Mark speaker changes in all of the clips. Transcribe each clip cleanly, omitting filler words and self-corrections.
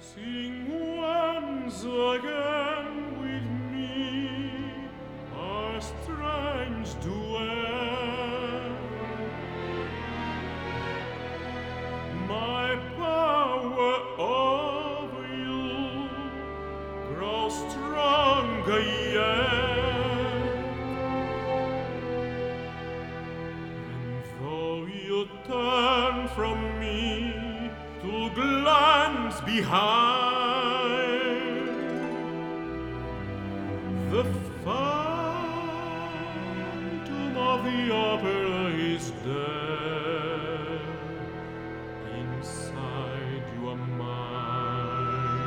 Speaker 1: Sing once again with me our strange duet. My power over you grows stronger yet, and though you turn from me to glance behind, the phantom of the opera is dead inside your mind.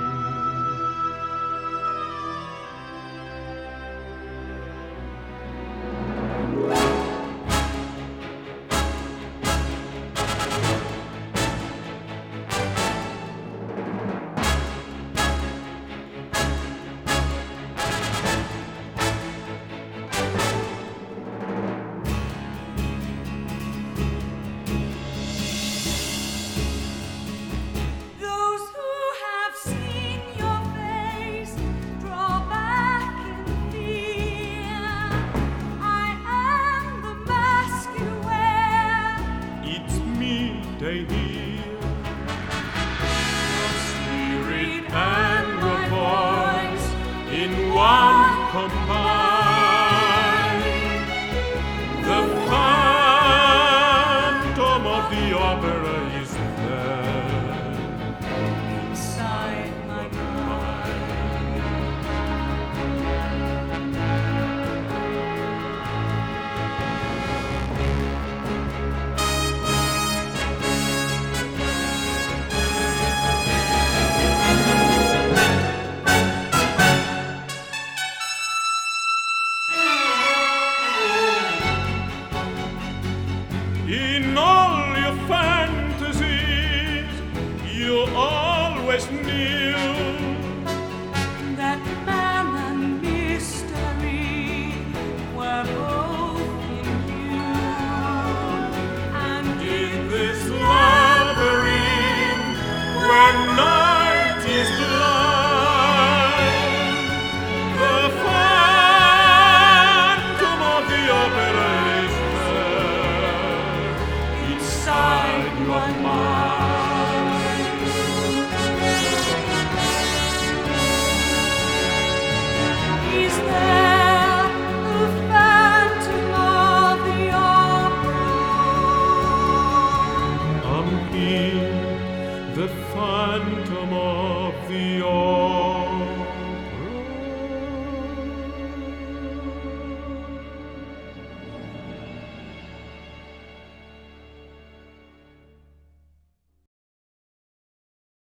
Speaker 2: Those who have seen your face draw back in fear. I am the mask you wear.
Speaker 1: It's me they hear, your spirit and your voice in one combined. The phantom of the opera is there
Speaker 2: Inside my mind.
Speaker 1: In all your fantasies, you always knew
Speaker 2: That man and mystery were both in you. And
Speaker 1: in this labyrinth where night is blind, the phantom of the opera is there inside your mind.
Speaker 2: is there the phantom of the opera?
Speaker 1: I'm here, the phantom of the opera.